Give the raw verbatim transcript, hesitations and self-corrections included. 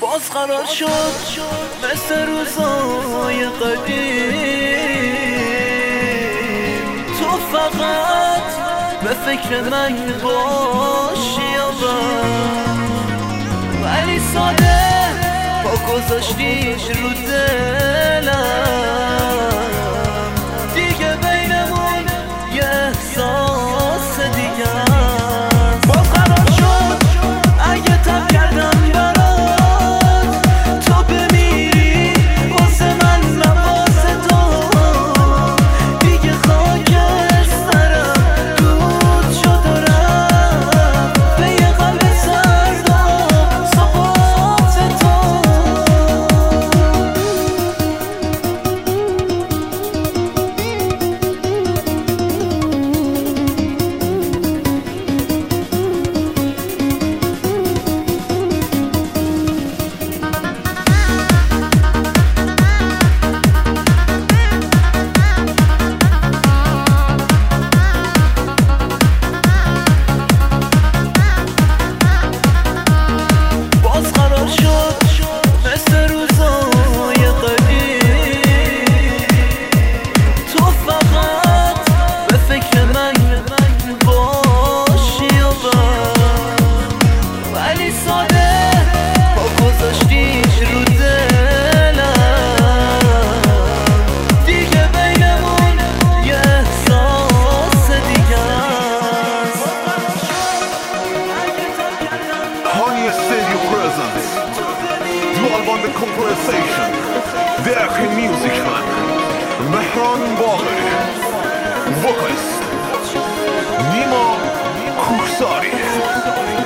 باز قرار شد مثل روزای قدیم تو فقط به فکر من باشی ولی ساده با گذاشتیش رو دلم دیگه بینمون یه احساس دیگه باز قرار شد اگه تب کردم برات تو بمیری واسه من من واسه تو دیگه خاک سرم دود شد و رفت به یه قلب سرد و ثبات تو The conversation Derken Music Man Mehran Bagheri Vocalist Nima Kursari